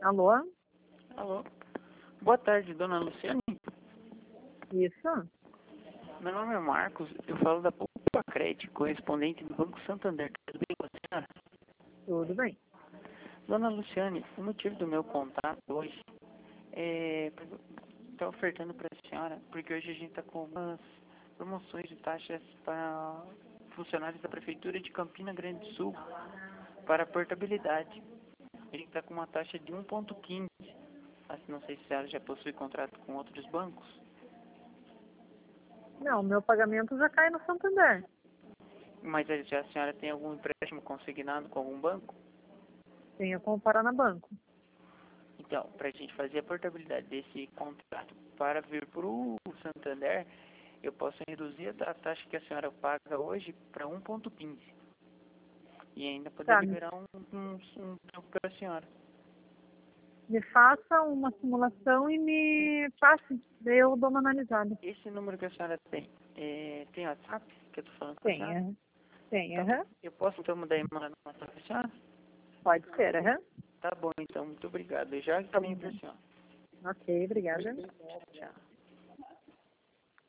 Alô? Alô. Boa tarde, dona Luciane. Isso? Meu nome é Marcos, eu falo da Poupa Crédito, correspondente do Banco Santander. Tudo bem com a senhora? Tudo bem. Dona Luciane, o motivo do meu contato hoje é estar ofertando para a senhora, porque hoje a gente está com algumas promoções de taxas para funcionários da Prefeitura de Campina Grande do Sul para portabilidade. A gente está com uma taxa de 1,15. Não sei se a senhora já possui contrato com outros bancos. Não, meu pagamento já cai no Santander. Mas já a senhora tem algum empréstimo consignado com algum banco? Tenho como Paraná Banco. Então, para a gente fazer a portabilidade desse contrato para vir para o Santander, eu posso reduzir a taxa que a senhora paga hoje para 1,15. E ainda poder Tá, liberar um troco para a senhora. me faça uma simulação e me passe, daí eu dou uma analisada. Esse número que a senhora tem WhatsApp, que eu estou falando com a Tem, senhora? aham. Tem, Então, aham. eu posso então mudar e mandar no WhatsApp para a senhora? Pode ser, aham. Tá bom, então, muito obrigado. Eu já Tá encaminho bom. para a senhora. Ok, obrigada. Tchau.